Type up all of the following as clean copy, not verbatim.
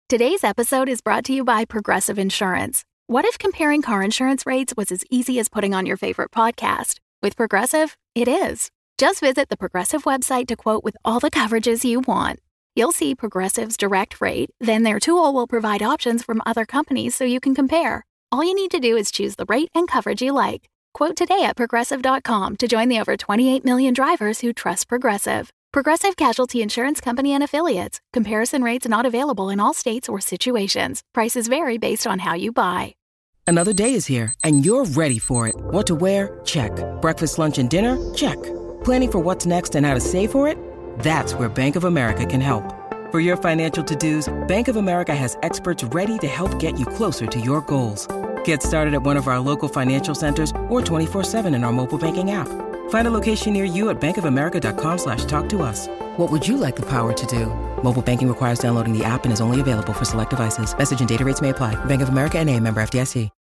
Today's episode is brought to you by Progressive Insurance. What if comparing car insurance rates was as easy as putting on your favorite podcast? With Progressive, it is. Just visit the Progressive website to quote with all the coverages you want. You'll see Progressive's direct rate, then their tool will provide options from other companies so you can compare. All you need to do is choose the rate and coverage you like. Quote today at Progressive.com to join the over 28 million drivers who trust Progressive. Progressive Casualty Insurance Company and Affiliates. Comparison rates not available in all states or situations. Prices vary based on how you buy. Another day is here, and you're ready for it. What to wear? Check. Breakfast, lunch, and dinner? Check. Planning for what's next and how to save for it? That's where Bank of America can help. For your financial to-dos, Bank of America has experts ready to help get you closer to your goals. Get started at one of our local financial centers or 24/7 in our mobile banking app. Find a location near you at bankofamerica.com/talktous. What would you like the power to do? Mobile banking requires downloading the app and is only available for select devices. Message and data rates may apply. Bank of America N.A., member FDIC.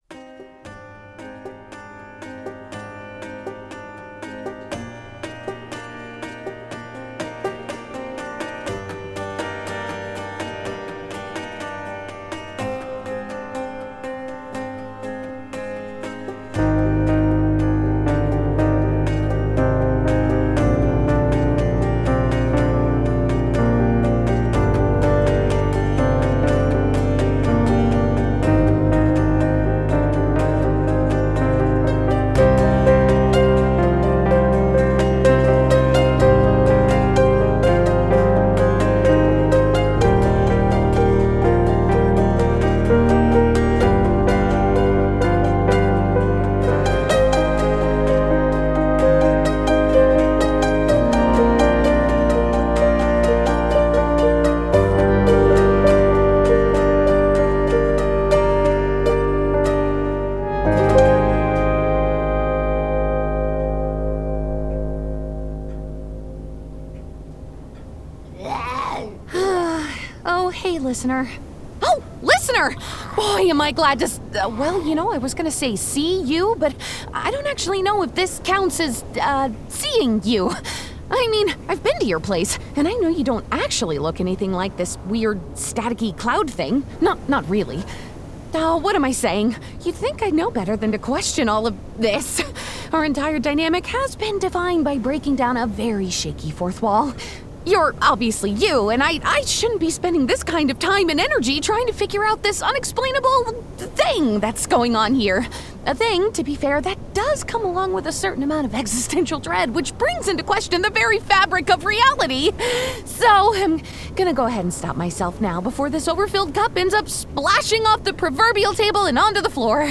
Listener. Oh, listener! Boy, am I glad to... I was gonna say see you, but I don't actually know if this counts as, seeing you. I mean, I've been to your place, and I know you don't actually look anything like this weird, staticky cloud thing. Not really. Oh, what am I saying? You'd think I'd know better than to question all of this. Our entire dynamic has been defined by breaking down a very shaky fourth wall. You're obviously you, and I shouldn't be spending this kind of time and energy trying to figure out this unexplainable thing that's going on here. A thing, to be fair, that does come along with a certain amount of existential dread, which brings into question the very fabric of reality. So I'm gonna go ahead and stop myself now before this overfilled cup ends up splashing off the proverbial table and onto the floor.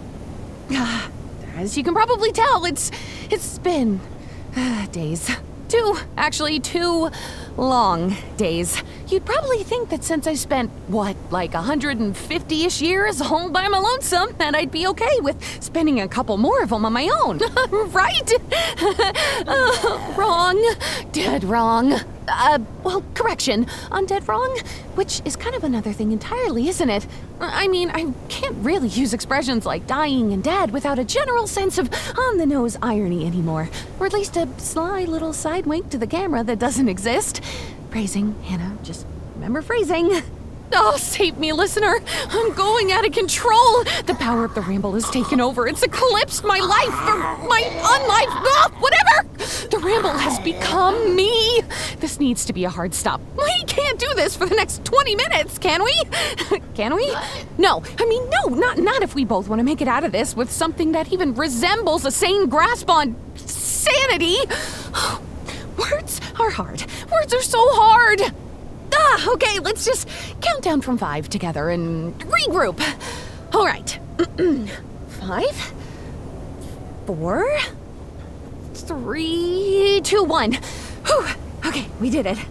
As you can probably tell, it's been days. Two long days. You'd probably think that since I spent, 150-ish years all by my lonesome, that I'd be okay with spending a couple more of them on my own. Right? Wrong. Dead wrong. Correction on dead wrong, which is kind of another thing entirely, isn't it? I mean, I can't really use expressions like dying and dead without a general sense of on-the-nose irony anymore, or at least a sly little side wink to the camera that doesn't exist. Phrasing, Hannah, just remember phrasing. Oh, save me, listener. I'm going out of control. The power of the ramble has taken over. It's eclipsed my life, or my unlife, whatever. The ramble has become me. This needs to be a hard stop. We can't do this for the next 20 minutes, can we? Can we? No, not if we both want to make it out of this with something that even resembles a sane grasp on sanity. Words are hard. Words are so hard. Okay, let's just count down from 5 together and regroup. All right. 5, 4, 3, 2, 1. Whew. Okay, we did it.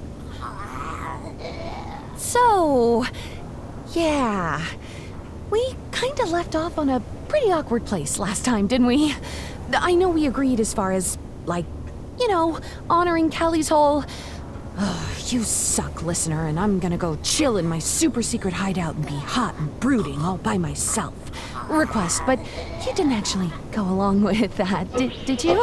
So, yeah. We kind of left off on a pretty awkward place last time, didn't we? I know we agreed as far as, honoring Callie's whole... You suck, listener, and I'm gonna go chill in my super secret hideout and be hot and brooding all by myself. Request, but you didn't actually go along with that, did you?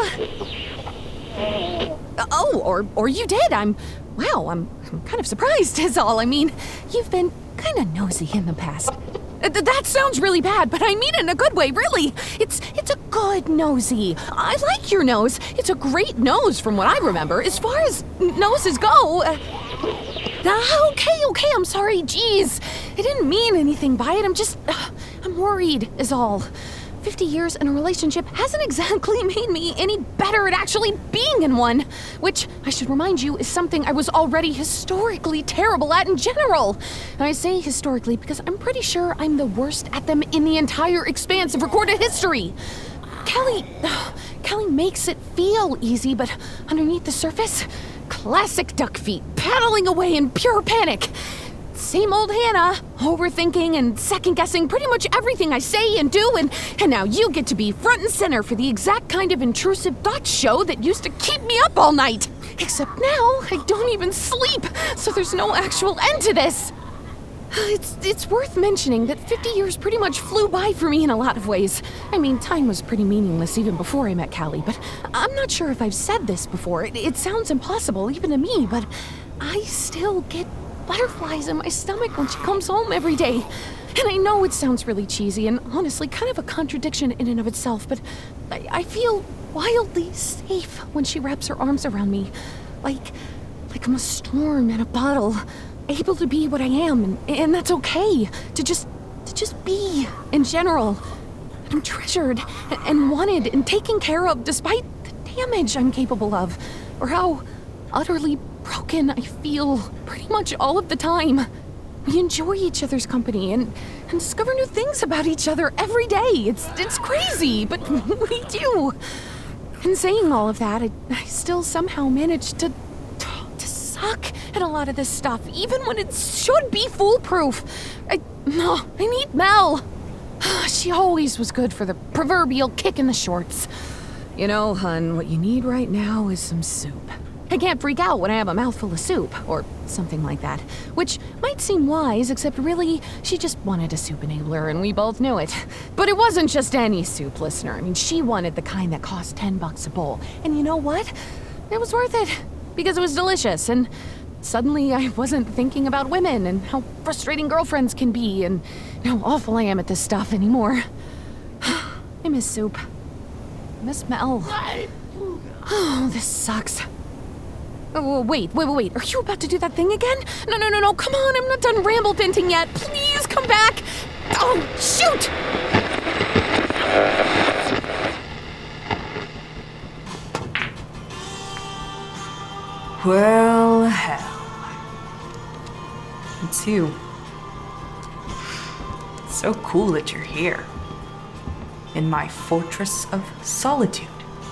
Oh, or you did. I'm kind of surprised is all. I mean, you've been kinda nosy in the past. That sounds really bad, but I mean it in a good way, really. It's a good nosy. I like your nose. It's a great nose from what I remember, as far as noses go. Okay, I'm sorry, jeez. I didn't mean anything by it. I'm worried, is all. 50 years in a relationship hasn't exactly made me any better at actually being in one, which, I should remind you, is something I was already historically terrible at in general. And I say historically because I'm pretty sure I'm the worst at them in the entire expanse of recorded history. Callie makes it feel easy, but underneath the surface, classic duck feet, paddling away in pure panic. Same old Hannah, overthinking and second-guessing pretty much everything I say and do, and now you get to be front and center for the exact kind of intrusive thought show that used to keep me up all night. Except now, I don't even sleep, so there's no actual end to this. It's worth mentioning that 50 years pretty much flew by for me in a lot of ways. I mean, time was pretty meaningless even before I met Callie, but I'm not sure if I've said this before. It sounds impossible even to me, but I still get butterflies in my stomach when she comes home every day. And I know it sounds really cheesy and honestly kind of a contradiction in and of itself, but I feel wildly safe when she wraps her arms around me. Like I'm a storm in a bottle, able to be what I am, and that's okay. To just be in general. I'm treasured and wanted and taken care of despite the damage I'm capable of, or how utterly broken I feel pretty much all of the time. We enjoy each other's company and discover new things about each other every day. It's crazy, but we do. And saying all of that, I still somehow manage to suck at a lot of this stuff, even when it should be foolproof. I need Mel. She always was good for the proverbial kick in the shorts. You know, hun, what you need right now is some soup. I can't freak out when I have a mouthful of soup, or something like that. Which might seem wise, except really, she just wanted a soup enabler, and we both knew it. But it wasn't just any soup, listener. I mean, she wanted the kind that cost $10 a bowl. And you know what? It was worth it, because it was delicious, and suddenly I wasn't thinking about women, and how frustrating girlfriends can be, and how awful I am at this stuff anymore. I miss soup. I miss Mel. Oh, this sucks. Oh, wait. Are you about to do that thing again? No. Come on, I'm not done ramble venting yet. Please come back. Oh, shoot! Well, hell. It's you. It's so cool that you're here. In my fortress of solitude.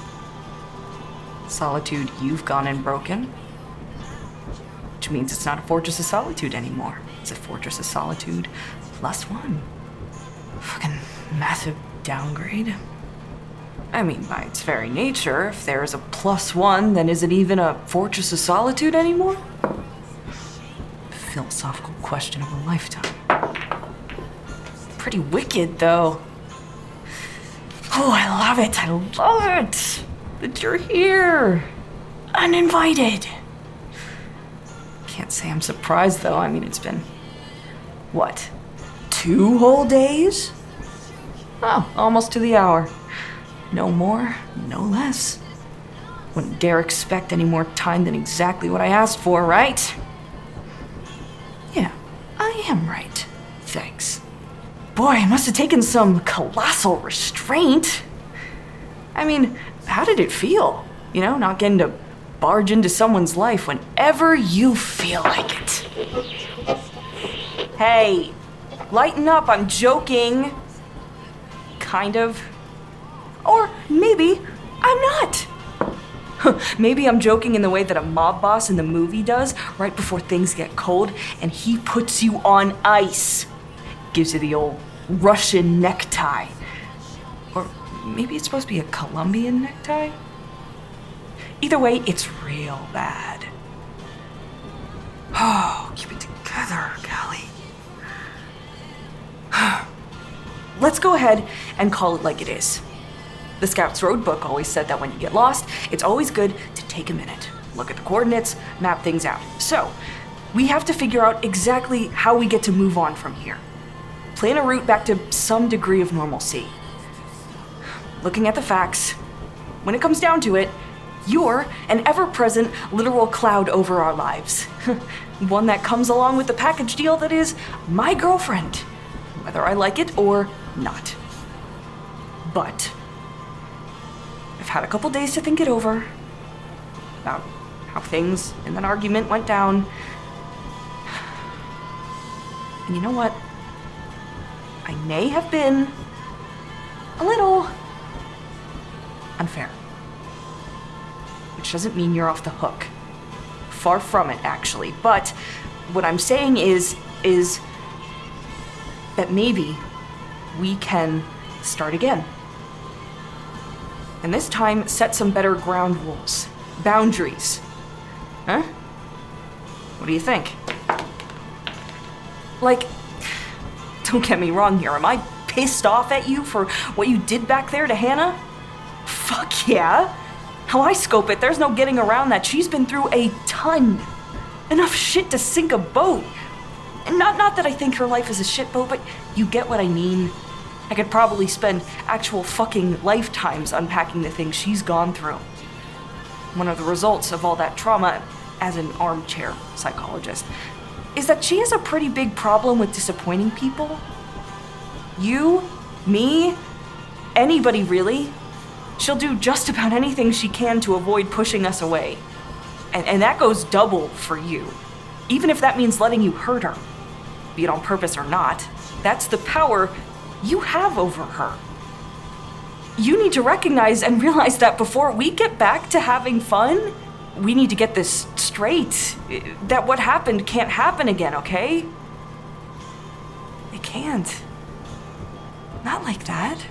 Solitude you've gone and broken. Which means it's not a fortress of solitude anymore. It's a fortress of solitude +1. Fucking massive downgrade. I mean, by its very nature, if there's a +1, then is it even a fortress of solitude anymore? Philosophical question of a lifetime. Pretty wicked, though. Oh, I love it. That you're here. Uninvited. Can't say I'm surprised, though. I mean, it's been, what, 2 whole days? Oh, almost to the hour. No more, no less. Wouldn't dare expect any more time than exactly what I asked for, right? Yeah, I am right. Thanks. Boy, it must have taken some colossal restraint. I mean, how did it feel? You know, not getting to barge into someone's life whenever you feel like it. Hey, lighten up, I'm joking. Kind of. Or maybe I'm not. Maybe I'm joking in the way that a mob boss in the movie does right before things get cold and he puts you on ice. Gives you the old Russian necktie. Or maybe it's supposed to be a Colombian necktie? Either way, it's real bad. Oh, keep it together, Callie. Let's go ahead and call it like it is. The Scout's Road book always said that when you get lost, it's always good to take a minute, look at the coordinates, map things out. So, We have to figure out exactly how we get to move on from here. Plan a route back to some degree of normalcy. Looking at the facts, when it comes down to it, you're an ever-present literal cloud over our lives. One that comes along with the package deal that is my girlfriend, whether I like it or not. But I've had a couple days to think it over about how things in that argument went down. And you know what? I may have been a little unfair. Which doesn't mean you're off the hook. Far from it, actually. But what I'm saying is that maybe we can start again. And this time, set some better ground rules. Boundaries. Huh? What do you think? Like, don't get me wrong here. Am I pissed off at you for what you did back there to Hannah? Fuck yeah. How I scope it, there's no getting around that. She's been through a ton. Enough shit to sink a boat. And not that I think her life is a shit boat, but you get what I mean. I could probably spend actual fucking lifetimes unpacking the things she's gone through. One of the results of all that trauma, as an armchair psychologist, is that she has a pretty big problem with disappointing people. You, me, anybody really. She'll do just about anything she can to avoid pushing us away. And that goes double for you. Even if that means letting you hurt her, be it on purpose or not, that's the power you have over her. You need to recognize and realize that before we get back to having fun, we need to get this straight. That what happened can't happen again, okay? It can't. Not like that.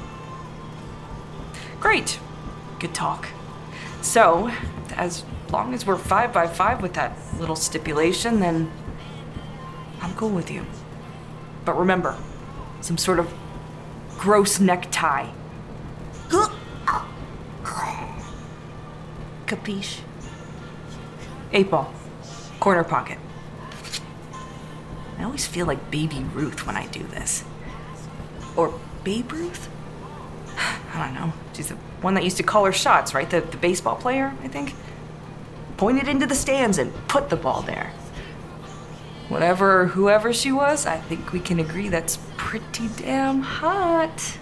Great. Good talk. So, as long as we're 5 by 5 with that little stipulation, then I'm cool with you. But remember, some sort of gross necktie. Capiche? 8-ball. Corner pocket. I always feel like Baby Ruth when I do this. Or Babe Ruth? I don't know. She's the one that used to call her shots, right? The baseball player, I think. Pointed into the stands and put the ball there. Whoever she was, I think we can agree that's pretty damn hot.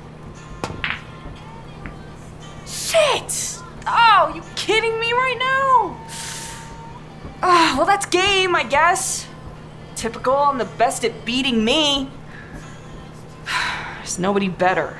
Shit! Oh, you kidding me right now? Oh, well, that's game, I guess. Typical, I'm the best at beating me. There's nobody better.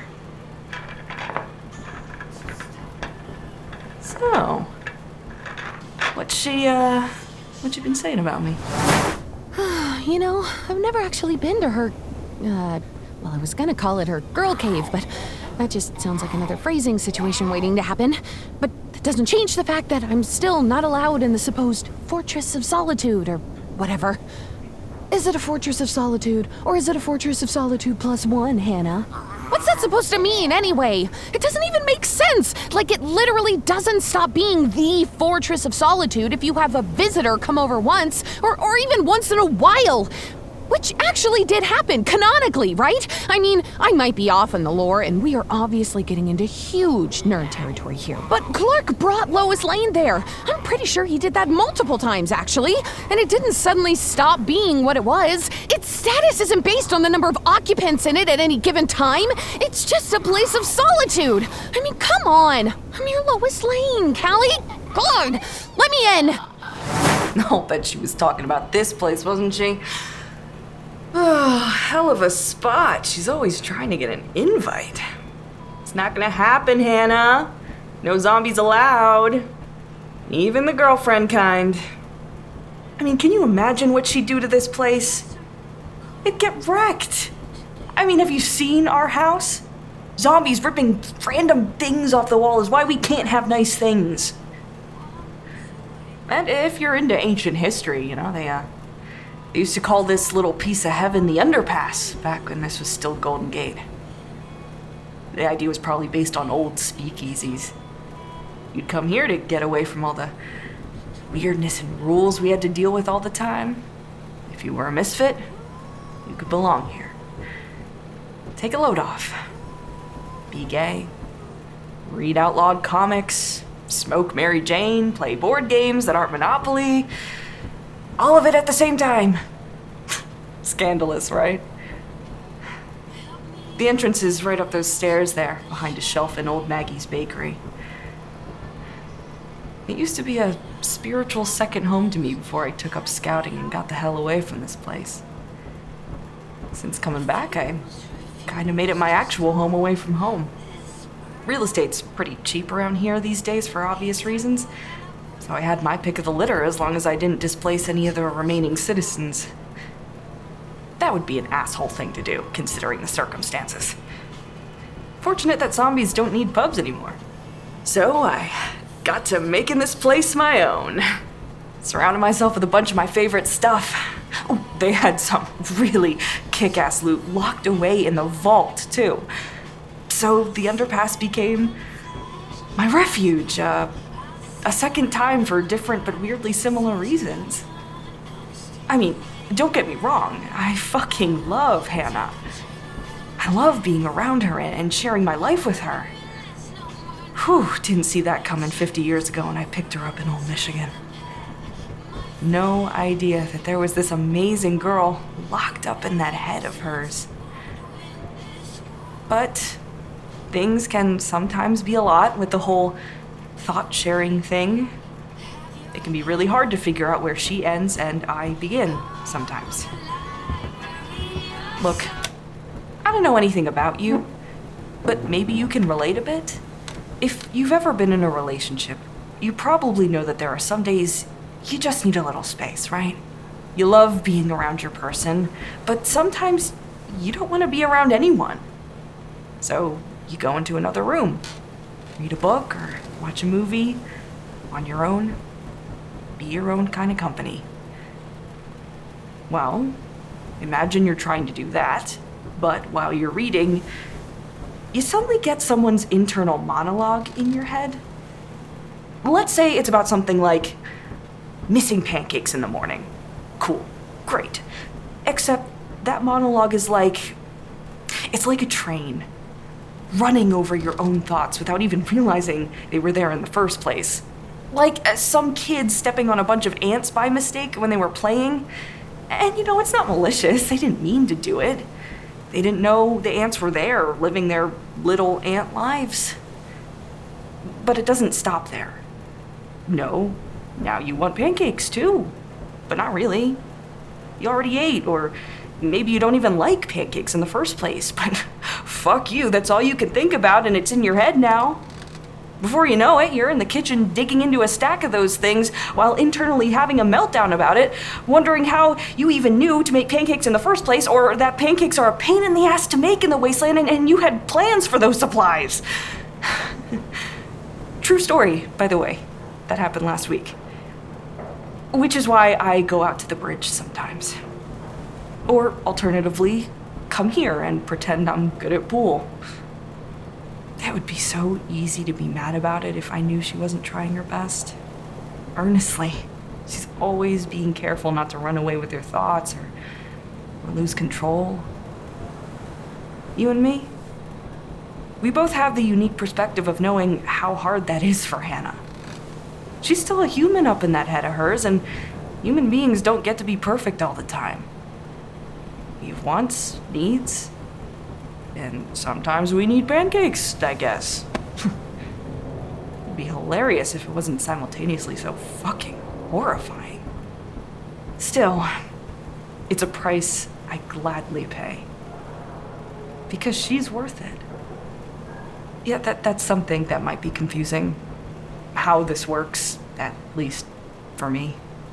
So, what you been saying about me? You know, I've never actually been to her, well, I was gonna call it her girl cave, but that just sounds like another phrasing situation waiting to happen. But that doesn't change the fact that I'm still not allowed in the supposed Fortress of Solitude, or whatever. Is it a Fortress of Solitude, or is it a Fortress of Solitude +1, Hannah? What's that supposed to mean, anyway? It doesn't even make sense! Like, it literally doesn't stop being the Fortress of Solitude if you have a visitor come over once, or even once in a while. Which actually did happen, canonically, right? I mean, I might be off in the lore, and we are obviously getting into huge nerd territory here, but Clark brought Lois Lane there. I'm pretty sure he did that multiple times, actually, and it didn't suddenly stop being what it was. Its status isn't based on the number of occupants in it at any given time. It's just a place of solitude. I mean, come on. I'm your Lois Lane, Callie. God, let me in. I'll bet she was talking about this place, wasn't she? Oh, hell of a spot. She's always trying to get an invite. It's not gonna happen, Hannah. No zombies allowed. Even the girlfriend kind. I mean, can you imagine what she'd do to this place? It'd get wrecked. I mean, have you seen our house? Zombies ripping random things off the wall is why we can't have nice things. And if you're into ancient history, you know, they used to call this little piece of heaven the Underpass, back when this was still Golden Gate. The idea was probably based on old speakeasies. You'd come here to get away from all the weirdness and rules we had to deal with all the time. If you were a misfit, you could belong here. Take a load off. Be gay. Read outlawed comics. Smoke Mary Jane. Play board games that aren't Monopoly. All of it at the same time. Scandalous, right? The entrance is right up those stairs there, behind a shelf in Old Maggie's bakery. It used to be a spiritual second home to me before I took up scouting and got the hell away from this place. Since coming back, I kind of made it my actual home away from home. Real estate's pretty cheap around here these days for obvious reasons, so I had my pick of the litter as long as I didn't displace any of the remaining citizens. That would be an asshole thing to do, considering the circumstances. Fortunate that zombies don't need pubs anymore. So I got to making this place my own. Surrounded myself with a bunch of my favorite stuff. Oh, they had some really kick-ass loot locked away in the vault, too. So the underpass became my refuge, a second time for different but weirdly similar reasons. I mean, don't get me wrong, I fucking love Hannah. I love being around her and sharing my life with her. Whew, didn't see that coming 50 years ago when I picked her up in Old Michigan. No idea that there was this amazing girl locked up in that head of hers. But things can sometimes be a lot with the whole thought-sharing thing. It can be really hard to figure out where she ends and I begin sometimes. Look, I don't know anything about you, but maybe you can relate a bit. If you've ever been in a relationship, you probably know that there are some days you just need a little space, right? You love being around your person, but sometimes you don't want to be around anyone. So you go into another room, read a book or watch a movie on your own. Be your own kind of company. Well, imagine you're trying to do that, but while you're reading, you suddenly get someone's internal monologue in your head. Let's say it's about something like missing pancakes in the morning. Cool, great. Except that monologue is it's like a train, running over your own thoughts without even realizing they were there in the first place. Like some kids stepping on a bunch of ants by mistake when they were playing. And it's not malicious. They didn't mean to do it. They didn't know the ants were there, living their little ant lives. But it doesn't stop there. No, now you want pancakes too. But not really. You already ate, or maybe you don't even like pancakes in the first place. But fuck you, that's all you can think about and it's in your head now. Before you know it, you're in the kitchen digging into a stack of those things while internally having a meltdown about it, wondering how you even knew to make pancakes in the first place, or that pancakes are a pain in the ass to make in the wasteland and you had plans for those supplies. True story, by the way. That happened last week. Which is why I go out to the bridge sometimes. Or alternatively, come here and pretend I'm good at pool. It would be so easy to be mad about it if I knew she wasn't trying her best. Earnestly. She's always being careful not to run away with her thoughts or lose control. You and me? We both have the unique perspective of knowing how hard that is for Hannah. She's still a human up in that head of hers, and human beings don't get to be perfect all the time. We have wants, needs, and sometimes we need pancakes, I guess. It'd be hilarious if it wasn't simultaneously so fucking horrifying. Still, it's a price I gladly pay. Because she's worth it. Yeah, that's something that might be confusing. How this works, at least for me.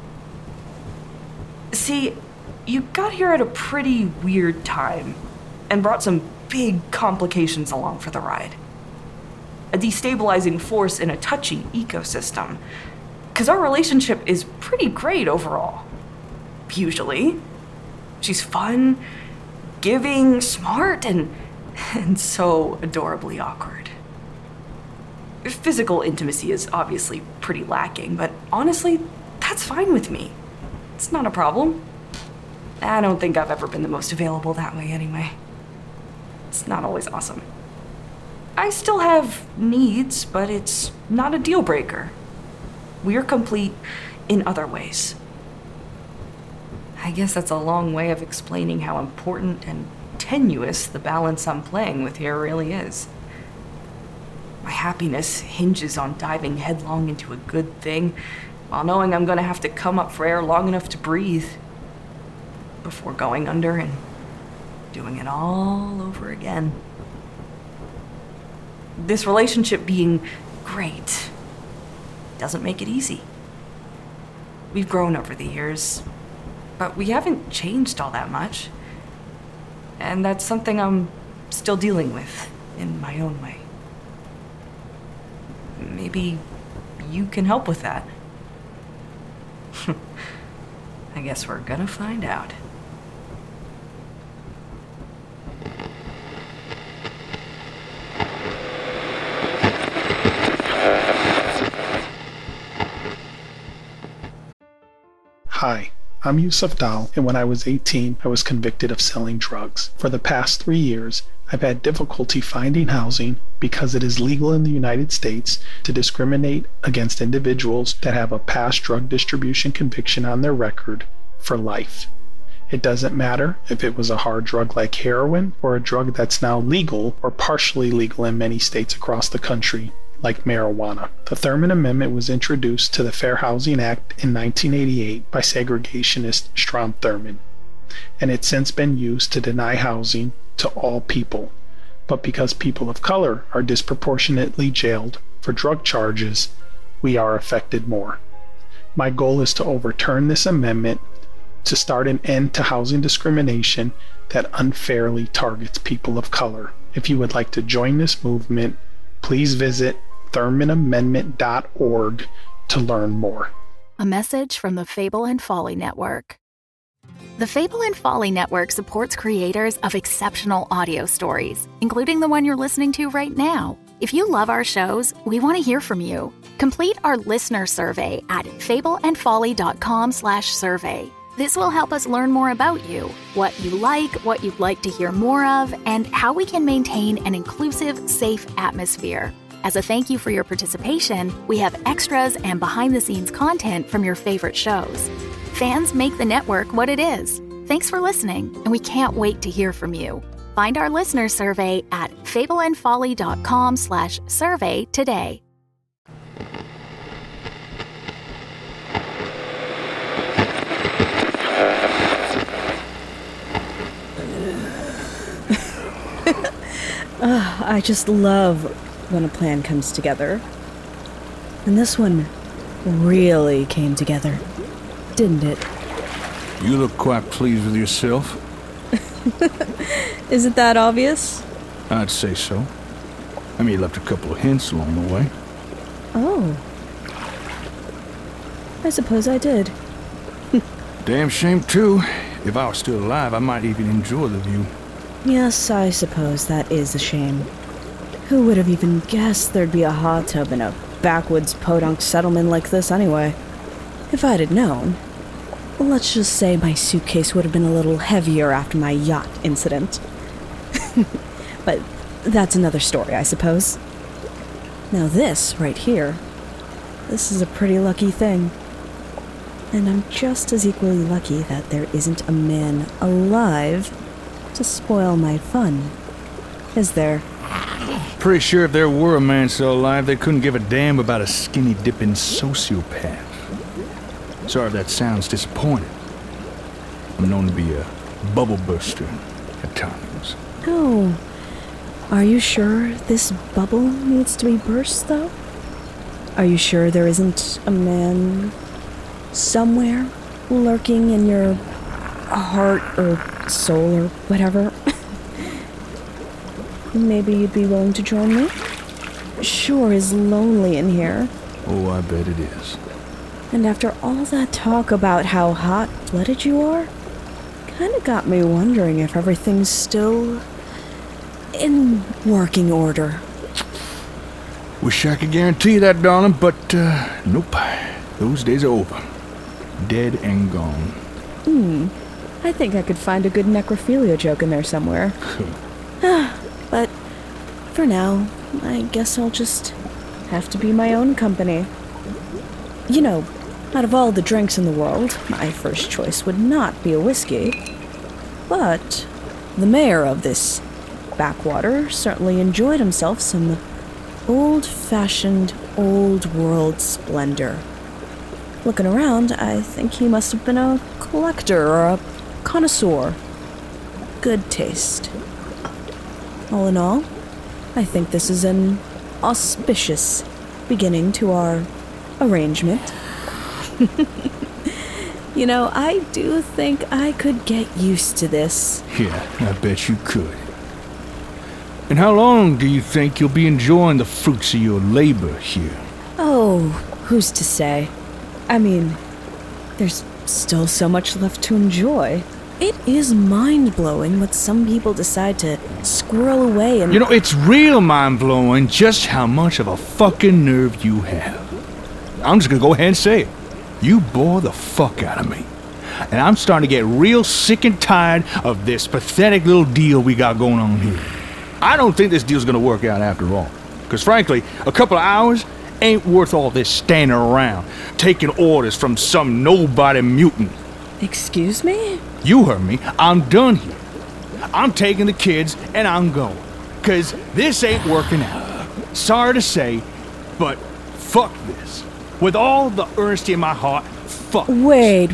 See, you got here at a pretty weird time and brought some big complications along for the ride. A destabilizing force in a touchy ecosystem. 'Cause our relationship is pretty great overall. Usually. She's fun, giving, smart, and so adorably awkward. Physical intimacy is obviously pretty lacking, but honestly, that's fine with me. It's not a problem. I don't think I've ever been the most available that way anyway. It's not always awesome. I still have needs, but it's not a deal breaker. We're complete in other ways. I guess that's a long way of explaining how important and tenuous the balance I'm playing with here really is. My happiness hinges on diving headlong into a good thing, while knowing I'm gonna have to come up for air long enough to breathe before going under and doing it all over again. This relationship being great doesn't make it easy. We've grown over the years, but we haven't changed all that much. And that's something I'm still dealing with in my own way. Maybe you can help with that. I guess we're gonna find out. Hi, I'm Yusuf Dal, and when I was 18, I was convicted of selling drugs. For the past 3 years, I've had difficulty finding housing because it is legal in the United States to discriminate against individuals that have a past drug distribution conviction on their record for life. It doesn't matter if it was a hard drug like heroin or a drug that's now legal or partially legal in many states across the country, like marijuana. The Thurmond Amendment was introduced to the Fair Housing Act in 1988 by segregationist Strom Thurmond, and it's since been used to deny housing to all people. But because people of color are disproportionately jailed for drug charges, we are affected more. My goal is to overturn this amendment to start an end to housing discrimination that unfairly targets people of color. If you would like to join this movement, please visit ThurmondAmendment.org to learn more. A message from the Fable and Folly Network. The Fable and Folly Network supports creators of exceptional audio stories, including the one you're listening to right now. If you love our shows, we want to hear from you. Complete our listener survey at fableandfolly.com/survey. This will help us learn more about you, what you like, what you'd like to hear more of, and how we can maintain an inclusive, safe atmosphere. As a thank you for your participation, we have extras and behind-the-scenes content from your favorite shows. Fans make the network what it is. Thanks for listening, and we can't wait to hear from you. Find our listener survey at fableandfolly.com/survey today. I just love when a plan comes together. And this one really came together, didn't it? You look quite pleased with yourself. Is it that obvious? I'd say so. I mean, you left a couple of hints along the way. Oh. I suppose I did. Damn shame, too. If I was still alive, I might even enjoy the view. Yes, I suppose that is a shame. Who would have even guessed there'd be a hot tub in a backwoods podunk settlement like this anyway? If I'd have known. Let's just say my suitcase would have been a little heavier after my yacht incident. But that's another story, I suppose. Now this, right here, this is a pretty lucky thing. And I'm just as equally lucky that there isn't a man alive to spoil my fun. Is there? Pretty sure if there were a man still alive, they couldn't give a damn about a skinny-dipping sociopath. Sorry if that sounds disappointing. I'm known to be a bubble burster at times. Oh, are you sure this bubble needs to be burst, though? Are you sure there isn't a man somewhere lurking in your heart or soul or whatever? Maybe you'd be willing to join me? Sure is lonely in here. Oh, I bet it is. And after all that talk about how hot-blooded you are, kinda got me wondering if everything's still in working order. Wish I could guarantee you that, darling, but, nope. Those days are over. Dead and gone. I think I could find a good necrophilia joke in there somewhere. But for now, I guess I'll just have to be my own company. You know, out of all the drinks in the world, my first choice would not be a whiskey. But the mayor of this backwater certainly enjoyed himself some old-fashioned, old-world splendor. Looking around, I think he must have been a collector or a connoisseur. Good taste. All in all, I think this is an auspicious beginning to our arrangement. You know, I do think I could get used to this. Yeah, I bet you could. And how long do you think you'll be enjoying the fruits of your labor here? Oh, who's to say? I mean, there's still so much left to enjoy. It is mind-blowing what some people decide to squirrel away and... You know, it's real mind-blowing just how much of a fucking nerve you have. I'm just gonna go ahead and say it. You bore the fuck out of me. And I'm starting to get real sick and tired of this pathetic little deal we got going on here. I don't think this deal's gonna work out after all. Because frankly, a couple of hours ain't worth all this standing around, taking orders from some nobody mutant. Excuse me? You heard me. I'm done here. I'm taking the kids and I'm going. Because this ain't working out. Sorry to say, but fuck this. With all the earnestness in my heart, fuck. Wait.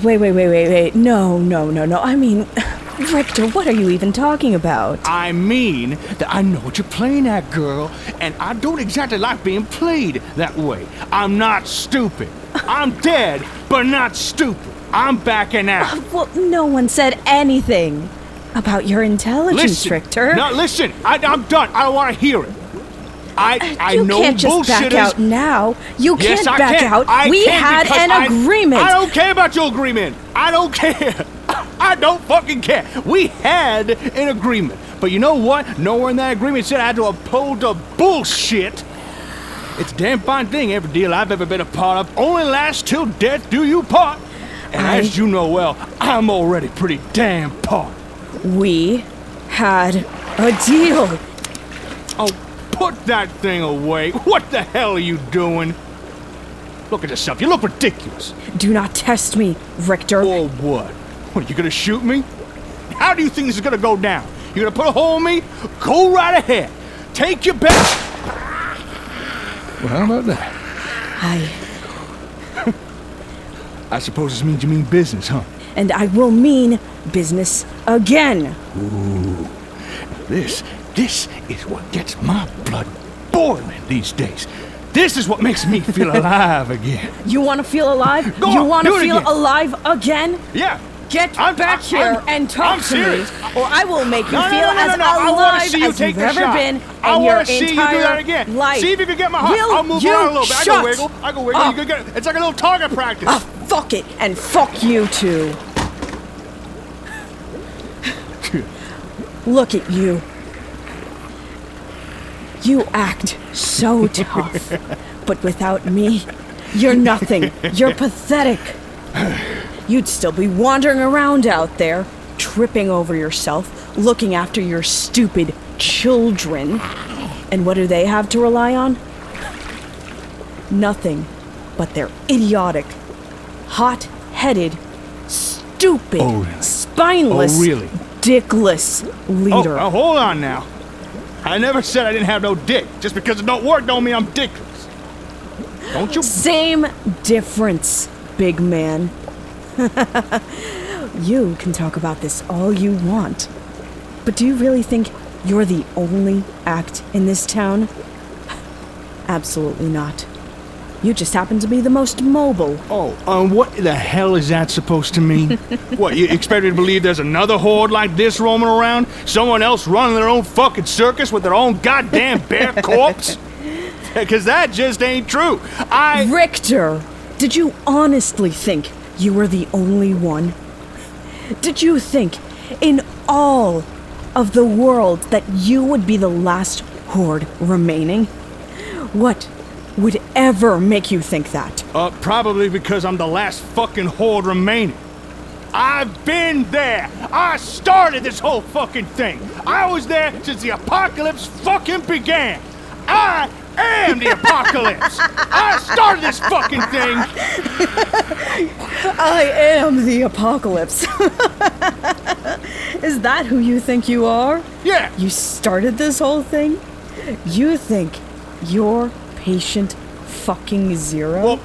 No. I mean, Richter, what are you even talking about? I mean that I know what you're playing at, girl, and I don't exactly like being played that way. I'm not stupid. I'm dead, but not stupid. I'm backing out. Well, no one said anything about your intelligence, Richter. No, listen. I'm done. I don't want to hear it. I you know can't just back out now. You yes, can't back out. We had an agreement. I don't care about your agreement. I don't care. I don't fucking care. We had an agreement. But you know what? Nowhere in that agreement said I had to uphold the bullshit. It's a damn fine thing. Every deal I've ever been a part of only lasts till death do you part. And as you know well, I'm already pretty damn part. We had a deal. Oh, put that thing away. What the hell are you doing? Look at yourself. You look ridiculous. Do not test me, Richter. Or what? What, you gonna shoot me? How do you think this is gonna go down? You gonna put a hole in me? Go right ahead. Take your bet. Well, how about that? I suppose this means you mean business, huh? And I will mean business again. Ooh. This is what gets my blood boiling these days. This is what makes me feel alive again. You want to feel alive? Go you on, want to feel again. alive again? Yeah. Get back here and talk to me, or I will make you feel as alive as you've ever been in your entire life. See if you can get my heart. I'll move around a little bit. I go wiggle. You can get it. It's like a little target practice. Fuck it, and fuck you too. Look at you. You act so tough, but without me, you're nothing. You're pathetic. You'd still be wandering around out there, tripping over yourself, looking after your stupid children. And what do they have to rely on? Nothing but their idiotic, hot-headed, stupid, spineless, dickless leader. Oh, hold on now. I never said I didn't have no dick. Just because it don't work don't mean I'm dickless. Don't you? Same difference, big man. You can talk about this all you want, but do you really think you're the only act in this town? Absolutely not. You just happen to be the most mobile. Oh, what the hell is that supposed to mean? What, you expect me to believe there's another horde like this roaming around? Someone else running their own fucking circus with their own goddamn bear corpse? Because that just ain't true. Richter, did you honestly think you were the only one? Did you think, in all of the world, that you would be the last horde remaining? What would ever make you think that? Probably because I'm the last fucking horde remaining. I've been there. I started this whole fucking thing. I was there since the apocalypse fucking began. I am the apocalypse. I started this fucking thing. I am the apocalypse. Is that who you think you are? Yeah. You started this whole thing? You think you're patient fucking zero? Well,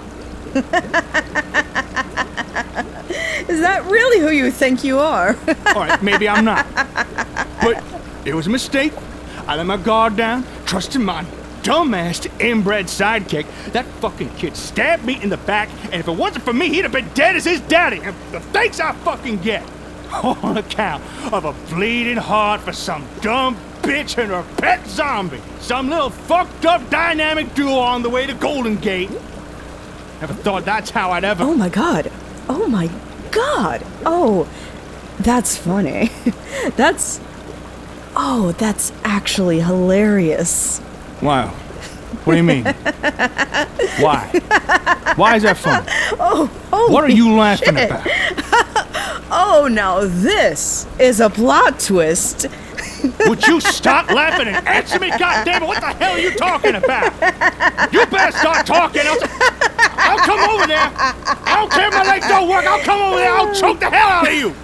is that really who you think you are? all right, maybe I'm not. But it was a mistake. I let my guard down, trusting my dumbass inbred sidekick. That fucking kid stabbed me in the back, and if it wasn't for me, he'd have been dead as his daddy. And the thanks I fucking get. On account of a bleeding heart for some dumb bitch and her pet zombie. Some little fucked up dynamic duo on the way to Golden Gate. Never thought that's how I'd ever... Oh my god. Oh my god. Oh, that's funny. That's actually hilarious. Wow. What do you mean? Why? Why is that funny? Oh, what are you laughing about? Oh, now this is a plot twist. Would you stop laughing and answer me? Goddammit, what the hell are you talking about? You better start talking. I'll come over there. I don't care if my legs don't work. I'll come over there. I'll choke the hell out of you.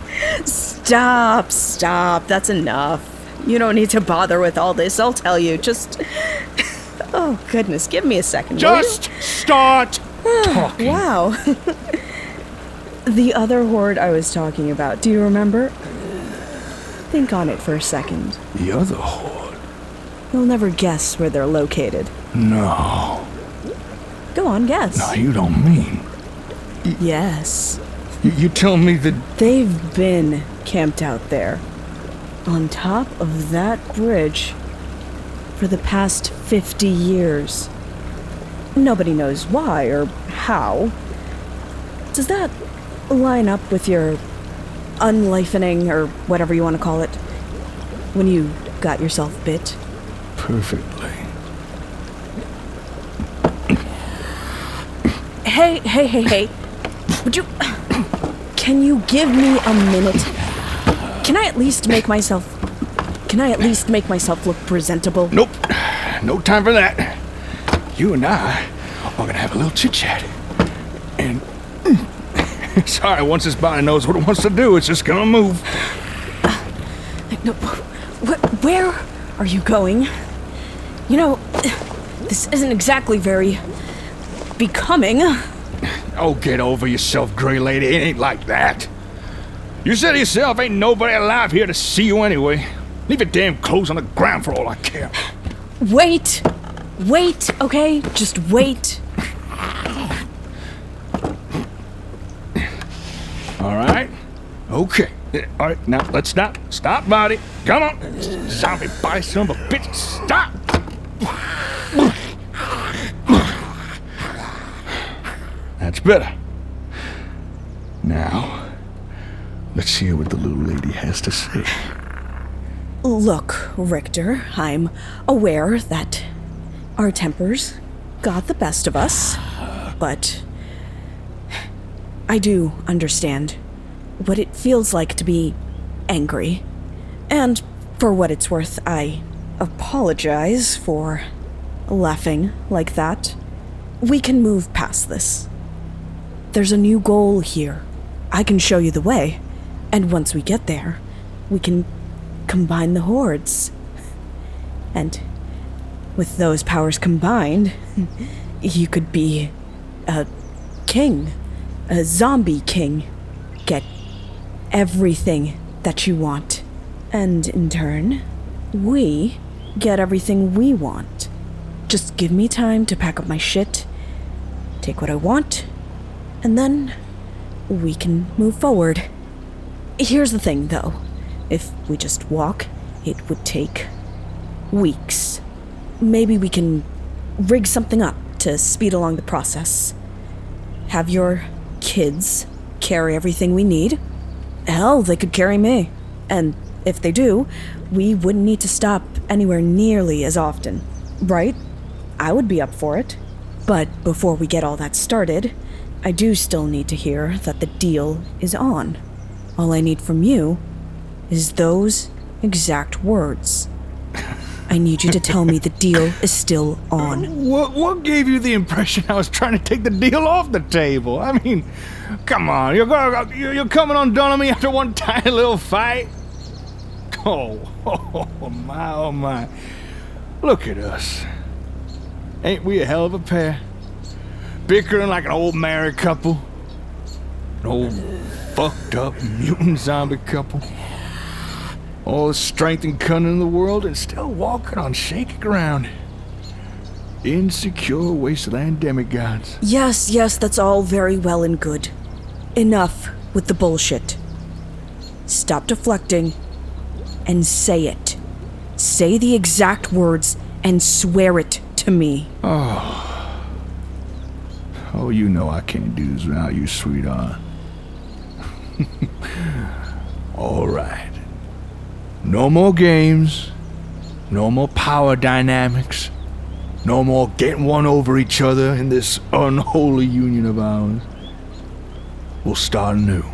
Stop. That's enough. You don't need to bother with all this. I'll tell you. Just... Oh, goodness. Give me a second. Just start talking. Wow. The other horde I was talking about, do you remember? Think on it for a second. The other horde? You'll never guess where they're located. No. Go on, guess. No, you don't mean. Yes. You tell me that... They've been camped out there, on top of that bridge, for the past 50 years. Nobody knows why or how. Does that line up with your unlifening, or whatever you want to call it, when you got yourself bit? Perfectly. Hey. Would you... Can you give me a minute? Can I at least make myself look presentable? Nope. No time for that. You and I are gonna have a little chit-chat. And... Sorry, once this body knows what it wants to do, it's just gonna move. No, where are you going? You know, this isn't exactly very becoming. Oh, get over yourself, Gray Lady. It ain't like that. You said it yourself, ain't nobody alive here to see you anyway. Leave your damn clothes on the ground for all I care. Wait, okay? Just wait. All right. Okay. All right, now let's stop. Stop, body. Come on. Zombie body son of a bitch. Stop. That's better. Now, let's hear what the little lady has to say. Look, Richter, I'm aware that our tempers got the best of us, but I do understand what it feels like to be angry. And for what it's worth, I apologize for laughing like that. We can move past this. There's a new goal here. I can show you the way, and once we get there, we can combine the hordes. And with those powers combined, you could be a king, a zombie king. Get everything that you want. And in turn, we get everything we want. Just give me time to pack up my shit, take what I want, and then we can move forward. Here's the thing, though. If we just walk, it would take weeks. Maybe we can rig something up to speed along the process. Have your kids carry everything we need. Hell, they could carry me. And if they do, we wouldn't need to stop anywhere nearly as often. Right? I would be up for it. But before we get all that started, I do still need to hear that the deal is on. All I need from you is those exact words. I need you to tell me the deal is still on. What gave you the impression I was trying to take the deal off the table? I mean, come on, you're coming undone on me after one tiny little fight? Oh my. Look at us. Ain't we a hell of a pair? Bickering like an old married couple. An old fucked up mutant zombie couple. All the strength and cunning in the world and still walking on shaky ground. Insecure wasteland demigods. Yes, that's all very well and good. Enough with the bullshit. Stop deflecting and say it. Say the exact words and swear it to me. Oh, you know I can't do this without you, sweetheart. All right. No more games. No more power dynamics. No more getting one over each other in this unholy union of ours. We'll start anew.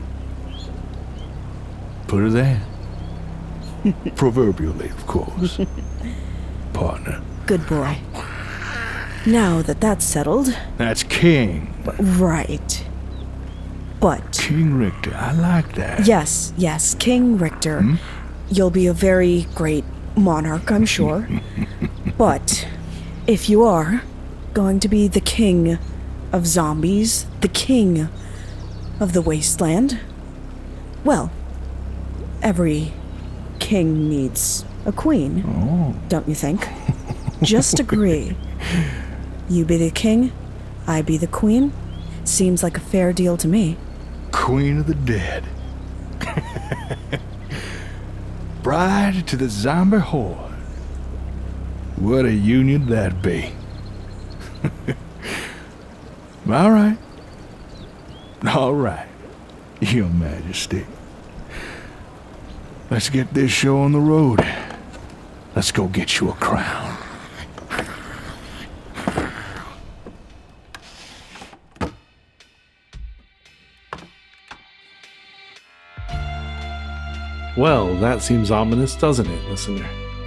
Put her there. Proverbially, of course. Partner. Good boy. Now that that's settled... That's King. Right. But... King Richter, I like that. Yes, King Richter. You'll be a very great monarch, I'm sure. But if you are going to be the king of zombies, the king of the wasteland, well, every king needs a queen, don't you think? Just agree. You be the king, I be the queen. Seems like a fair deal to me. Queen of the dead. Bride to the zombie horde. What a union that'd be. All right, Your Majesty. Let's get this show on the road. Let's go get you a crown. Well, that seems ominous, doesn't it, listener?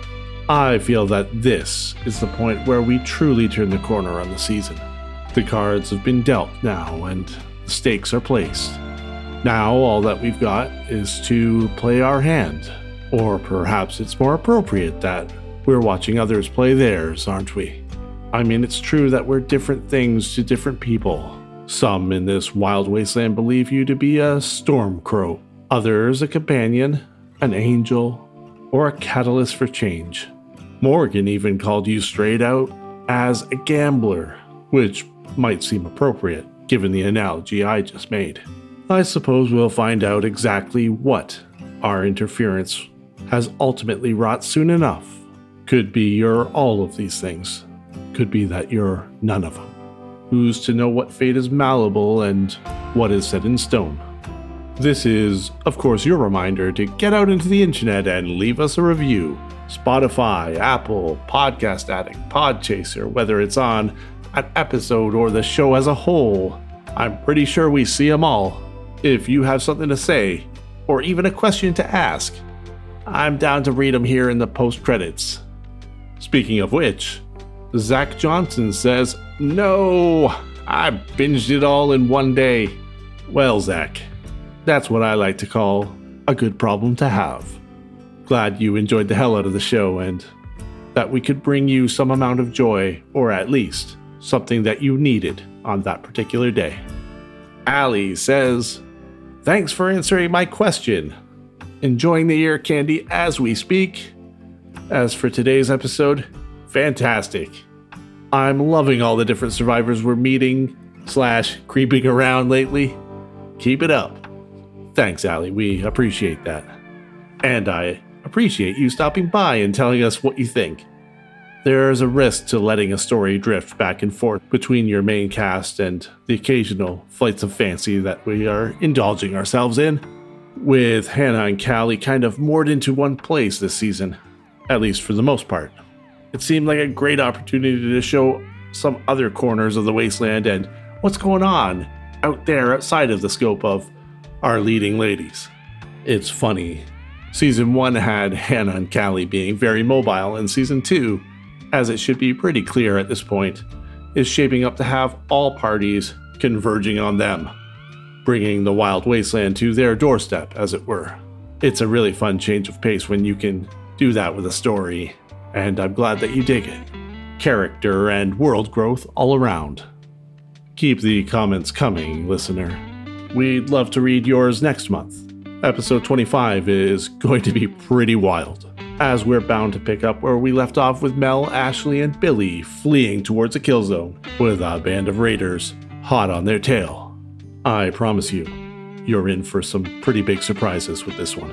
I feel that this is the point where we truly turn the corner on the season. The cards have been dealt now, and the stakes are placed. Now all that we've got is to play our hand. Or perhaps it's more appropriate that we're watching others play theirs, aren't we? I mean, it's true that we're different things to different people. Some in this wild wasteland believe you to be a stormcrow. Others a companion, an angel, or a catalyst for change. Morgan even called you straight out as a gambler, which might seem appropriate given the analogy I just made. I suppose we'll find out exactly what our interference has ultimately wrought soon enough. Could be you're all of these things. Could be that you're none of them. Who's to know what fate is malleable and what is set in stone? This is, of course, your reminder to get out into the internet and leave us a review. Spotify, Apple, Podcast Addict, Podchaser, whether it's on an episode or the show as a whole. I'm pretty sure we see them all. If you have something to say, or even a question to ask, I'm down to read them here in the post-credits. Speaking of which, Zach Johnson says, "No, I binged it all in one day." Well, Zach, that's what I like to call a good problem to have. Glad you enjoyed the hell out of the show and that we could bring you some amount of joy, or at least something that you needed on that particular day. Allie says, "Thanks for answering my question. Enjoying the ear candy as we speak. As for today's episode, fantastic. I'm loving all the different survivors we're meeting / creeping around lately. Keep it up." Thanks, Allie. We appreciate that. And I appreciate you stopping by and telling us what you think. There's a risk to letting a story drift back and forth between your main cast and the occasional flights of fancy that we are indulging ourselves in. With Hannah and Callie kind of moored into one place this season, at least for the most part. It seemed like a great opportunity to show some other corners of the wasteland and what's going on out there outside of the scope of our leading ladies. It's funny. Season 1 had Hannah and Callie being very mobile, and Season 2, as it should be pretty clear at this point, is shaping up to have all parties converging on them, bringing the Wild Wasteland to their doorstep, as it were. It's a really fun change of pace when you can do that with a story, and I'm glad that you dig it. Character and world growth all around. Keep the comments coming, listener. We'd love to read yours next month. Episode 25 is going to be pretty wild, as we're bound to pick up where we left off with Mel, Ashley, and Billy fleeing towards a kill zone with a band of raiders hot on their tail. I promise you, you're in for some pretty big surprises with this one.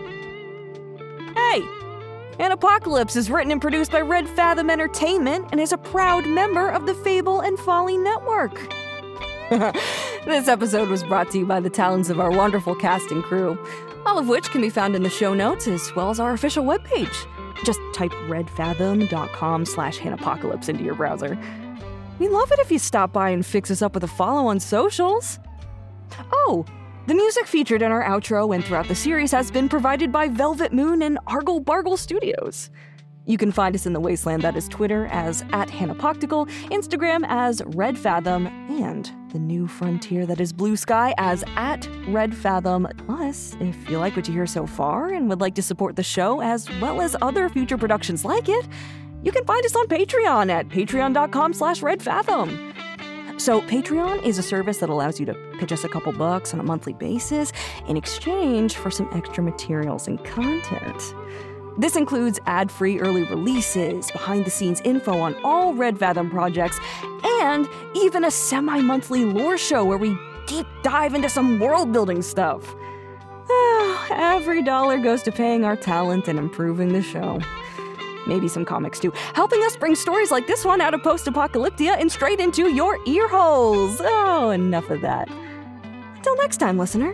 Hey! Hanapocalypse is written and produced by Red Fathom Entertainment and is a proud member of the Fable and Folly Network. This episode was brought to you by the talents of our wonderful cast and crew, all of which can be found in the show notes as well as our official webpage. Just type redfathom.com/Hanapocalypse into your browser. We'd love it if you stop by and fix us up with a follow on socials. Oh, the music featured in our outro and throughout the series has been provided by Velvet Moon and Argle Bargle Studios. You can find us in the wasteland that is Twitter as @Hanapoctical, Instagram as Red Fathom, and the new frontier that is Blue Sky as @RedFathom. Plus, if you like what you hear so far and would like to support the show as well as other future productions like it, you can find us on Patreon at patreon.com/RedFathom. So Patreon is a service that allows you to pitch us a couple bucks on a monthly basis in exchange for some extra materials and content. This includes ad-free early releases, behind-the-scenes info on all Red Fathom projects, and even a semi-monthly lore show where we deep dive into some world-building stuff. Every dollar goes to paying our talent and improving the show. Maybe some comics too, helping us bring stories like this one out of post-apocalyptia and straight into your ear holes. Oh, enough of that. Until next time, listener.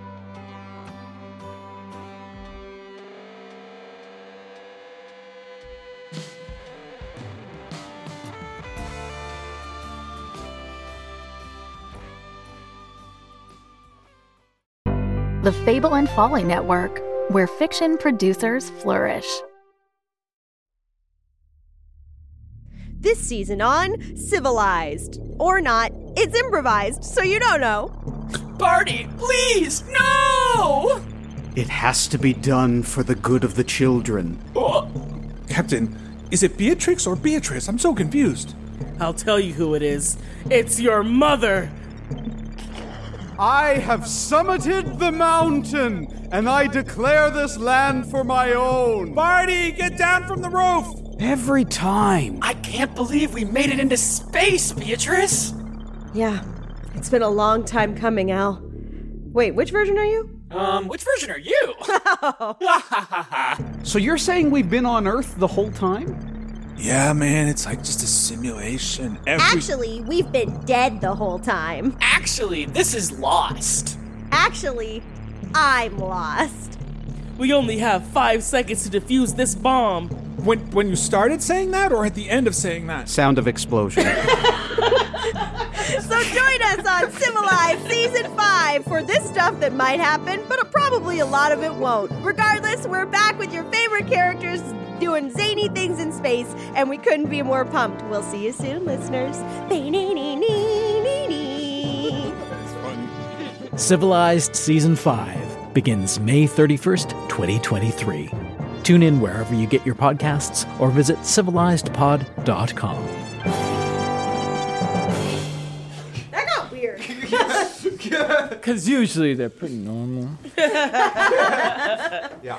The Fable and Folly Network, where fiction producers flourish. This season on Civilized. Or not. It's improvised, so you don't know. Barty, please, no! It has to be done for the good of the children. Captain, is it Beatrix or Beatrice? I'm so confused. I'll tell you who it is. It's your mother! I have summited the mountain, and I declare this land for my own. Barty, get down from the roof! Every time. I can't believe we made it into space, Beatrice! Yeah, it's been a long time coming, Al. Wait, which version are you? Which version are you? So you're saying we've been on Earth the whole time? Yeah, man, it's like just a simulation. Actually, we've been dead the whole time. Actually, this is Lost. Actually, I'm lost. We only have 5 seconds to defuse this bomb. When you started saying that, or at the end of saying that? Sound of explosion. So join us on Civilized Season 5 for this stuff that might happen, but probably a lot of it won't. Regardless, we're back with your favorite characters doing zany things in space, and we couldn't be more pumped. We'll see you soon, listeners. Civilized Season 5 begins May 31st, 2023. Tune in wherever you get your podcasts or visit civilizedpod.com. That got weird. Because usually they're pretty normal. Yeah.